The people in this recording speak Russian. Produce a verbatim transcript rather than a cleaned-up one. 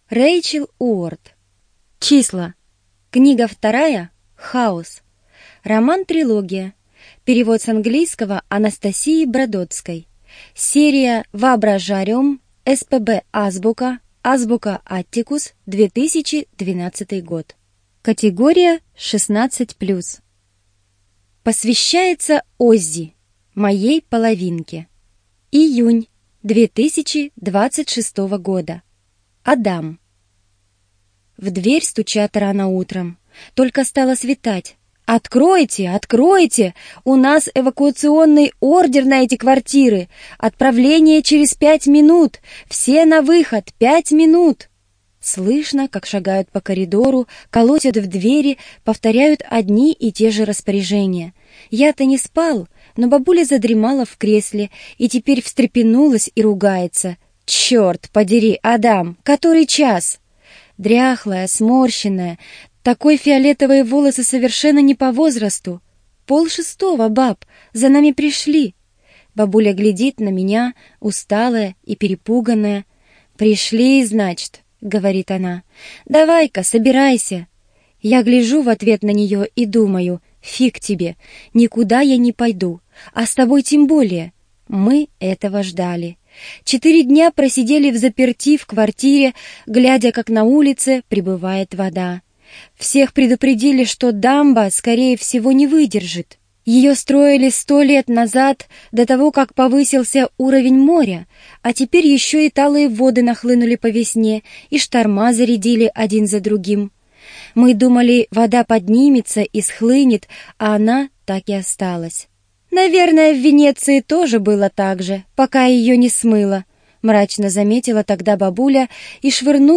Рэйчел Уорд. Числа. Книга вторая. Хаос. Роман-трилогия. Перевод с английского Анастасии Бродоцкой. Серия «Воображариум», СПБ «Азбука», Азбука Аттикус, две тысячи двенадцатый год. Категория шестнадцать плюс. Посвящается Оззи, моей половинке. Июнь две тысячи двадцать шестого года. Адам. В дверь стучат рано утром. Только стало светать. «Откройте! Откройте! У нас эвакуационный ордер на эти квартиры! Отправление через пять минут! Все на выход! Пять минут!» Слышно, как шагают по коридору, колотят в двери, повторяют одни и те же распоряжения. Я-то не спал, но бабуля задремала в кресле и теперь встрепенулась и ругается. «Черт подери, Адам, который час?» Дряхлая, сморщенная, такой фиолетовые волосы совершенно не по возрасту. Пол шестого, баб, за нами пришли. Бабуля глядит на меня, усталая и перепуганная. «Пришли, значит», — говорит она. «Давай-ка, собирайся». Я гляжу в ответ на нее и думаю: «Фиг тебе, никуда я не пойду, а с тобой тем более». Мы этого ждали. Четыре дня просидели взаперти в квартире, глядя, как на улице прибывает вода. Всех предупредили, что дамба, скорее всего, не выдержит. Ее строили сто лет назад, до того, как повысился уровень моря, а теперь еще и талые воды нахлынули по весне, и шторма зарядили один за другим. Мы думали, вода поднимется и схлынет, а она так и осталась. «Наверное, в Венеции тоже было так же, пока ее не смыло», — мрачно заметила тогда бабуля и швырнула